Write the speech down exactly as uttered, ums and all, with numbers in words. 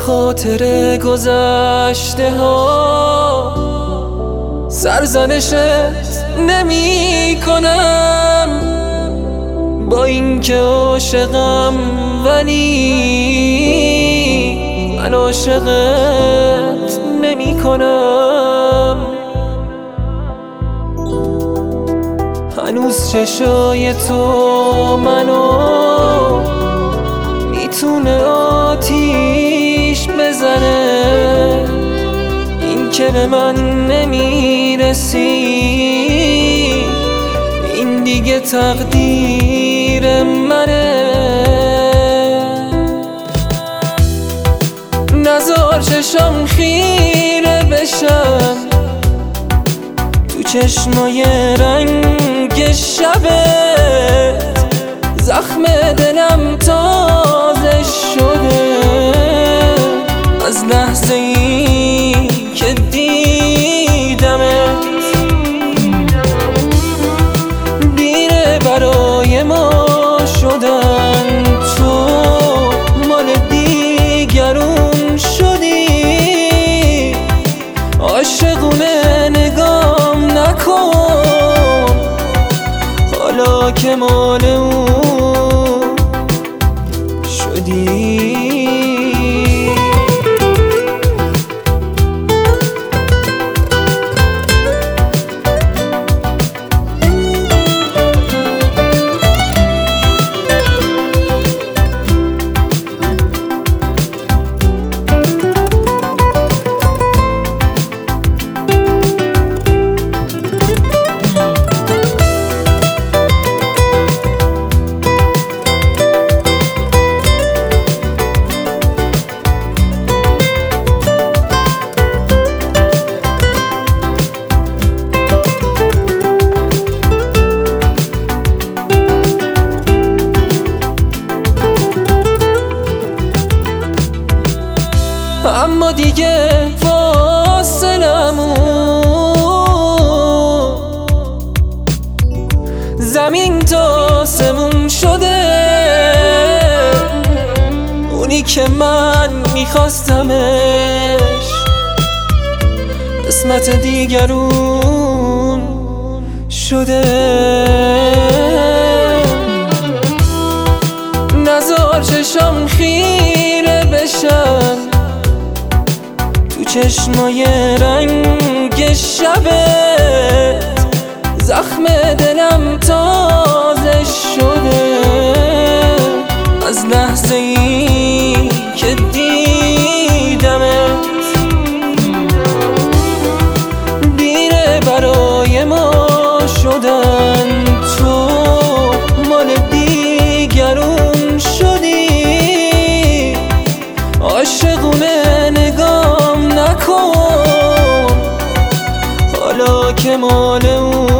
خاطر گذشته ها سرزنشت نمی کنم، با اینکه عاشقم ولی من عاشقت نمی کنم. هنوز چشای تو منو میتونه آتیش بزنه، این که به من نمیرسی این دیگه تقدیر منه. نزار چشم خیره بشم تو چشمای رنگ شبت، زخم دلم تازه شده از لحظه ای که دیدمت. دیره برای ما شدن، تو مال دیگرون شدی، عاشقونه نگام نکن حالا که مال اون شدی. اما دیگه فاصلمون زمین تا سمون شده، اونی که من میخواستمش قسمت دیگرون شده. نزار چشم خیره بشم تو چشمای رنگ شبت، زخم دلم تازه شده از لحظه ای که دیدمت. دیره برای ما شدن، تو مال دیگرون شدی، عاشقونه نگام نکن حالا که مال اون